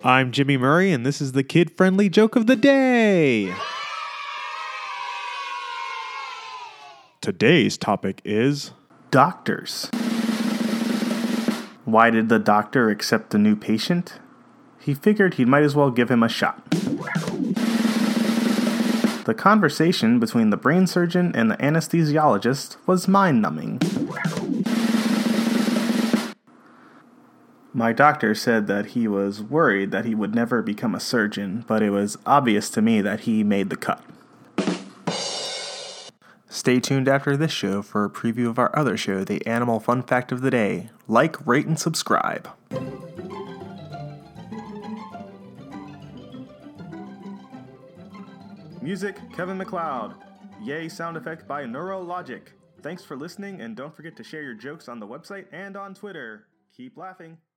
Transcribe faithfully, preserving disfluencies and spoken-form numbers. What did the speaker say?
I'm Jimmy Murray, and this is the kid-friendly joke of the day. Today's topic is doctors. Why did the doctor accept a new patient? He figured he might as well give him a shot. The conversation between the brain surgeon and the anesthesiologist was mind-numbing. My doctor said that he was worried that he would never become a surgeon, but it was obvious to me that he made the cut. Stay tuned after this show for a preview of our other show, The Animal Fun Fact of the Day. Like, rate, and subscribe. Music, Kevin MacLeod. Yay sound effect by Neurologic. Thanks for listening, and don't forget to share your jokes on the website and on Twitter. Keep laughing.